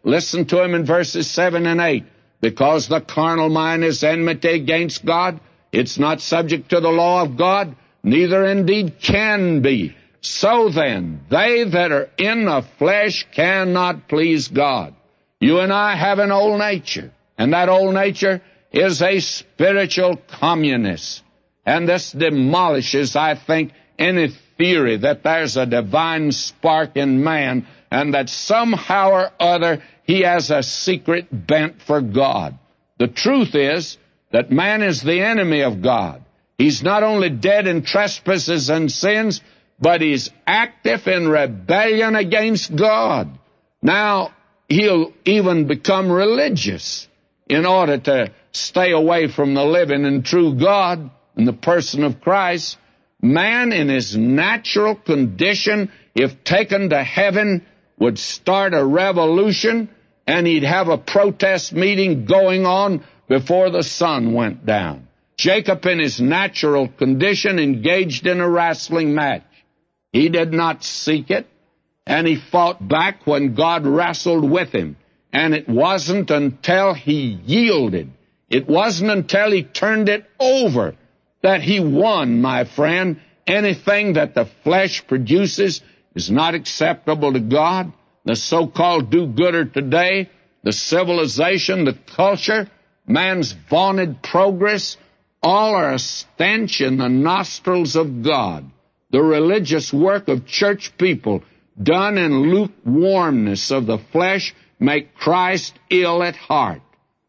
Listen to him in verses 7 and 8. Because the carnal mind is enmity against God, it's not subject to the law of God, neither indeed can be. So then, they that are in the flesh cannot please God. You and I have an old nature, and that old nature is a spiritual communist. And this demolishes, I think, any theory that there's a divine spark in man and that somehow or other he has a secret bent for God. The truth is that man is the enemy of God. He's not only dead in trespasses and sins, but he's active in rebellion against God. Now, he'll even become religious in order to stay away from the living and true God in the person of Christ. Man in his natural condition, if taken to heaven, would start a revolution, and he'd have a protest meeting going on before the sun went down. Jacob in his natural condition engaged in a wrestling match. He did not seek it, and he fought back when God wrestled with him. And it wasn't until he yielded, it wasn't until he turned it over that he won, my friend. Anything that the flesh produces is not acceptable to God. The so-called do-gooder today, the civilization, the culture, man's vaunted progress, all are a stench in the nostrils of God. The religious work of church people done in lukewarmness of the flesh make Christ ill at heart.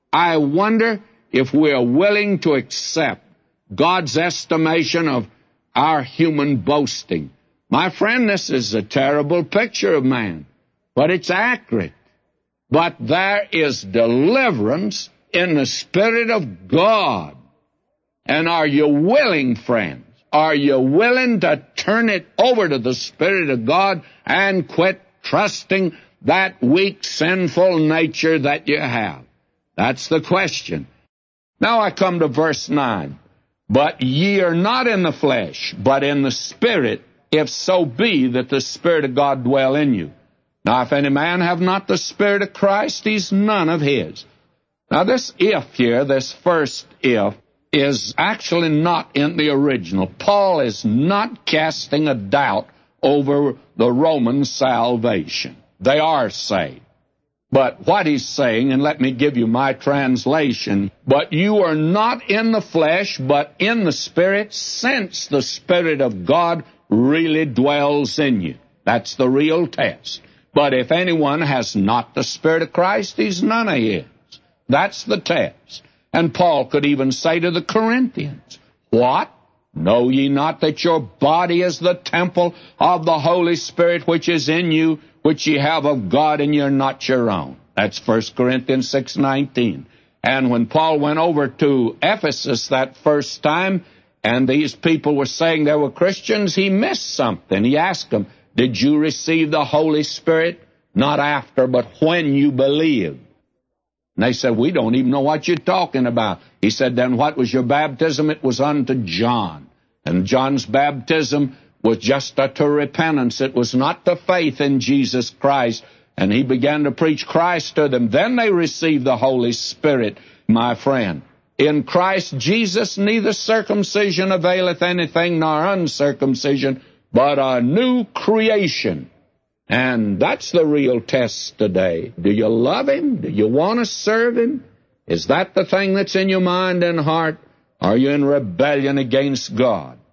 I wonder if we are willing to accept God's estimation of our human boasting. My friend, this is a terrible picture of man, but it's accurate. But there is deliverance in the Spirit of God. And are you willing, friends? Are you willing to turn it over to the Spirit of God and quit trusting that weak, sinful nature that you have? That's the question. Now I come to verse 9. But ye are not in the flesh, but in the Spirit, if so be that the Spirit of God dwell in you. Now if any man have not the Spirit of Christ, he's none of his. Now this if here, this first if, is actually not in the original. Paul is not casting a doubt over the Roman salvation. They are saved. But what he's saying, and let me give you my translation, but you are not in the flesh, but in the Spirit, since the Spirit of God really dwells in you. That's the real test. But if anyone has not the Spirit of Christ, he's none of his. That's the test. And Paul could even say to the Corinthians, what? Know ye not that your body is the temple of the Holy Spirit which is in you, which ye have of God, and you're not your own? That's 1 Corinthians 6:19. And when Paul went over to Ephesus that first time, and these people were saying they were Christians, he missed something. He asked them, did you receive the Holy Spirit? Not after, but when you believed. And they said, we don't even know what you're talking about. He said, then what was your baptism? It was unto John. And John's baptism was just to repentance. It was not to faith in Jesus Christ. And he began to preach Christ to them. Then they received the Holy Spirit, my friend. In Christ Jesus, neither circumcision availeth anything, nor uncircumcision, but a new creation. And that's the real test today. Do you love Him? Do you want to serve Him? Is that the thing that's in your mind and heart? Are you in rebellion against God?